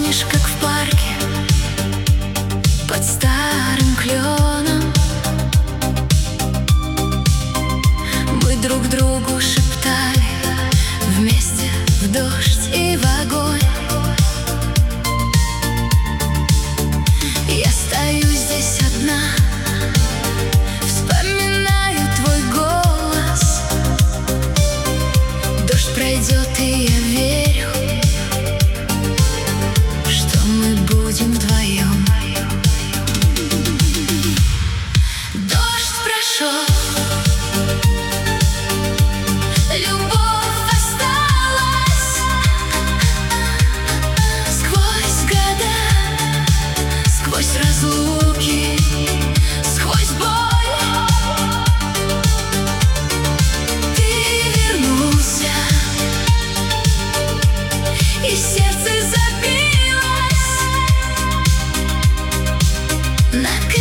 Помнишь, как в парке под старым кленом мы друг другу шептали вместе в дождь и в огонь? Я стою здесь одна, вспоминаю твой голос. Дождь пройдет, и я верю, что мы будем вдвоем. Дождь прошел, любовь осталась. Сквозь года, сквозь разлуки, сквозь боль ты вернулся, и сердце забилось на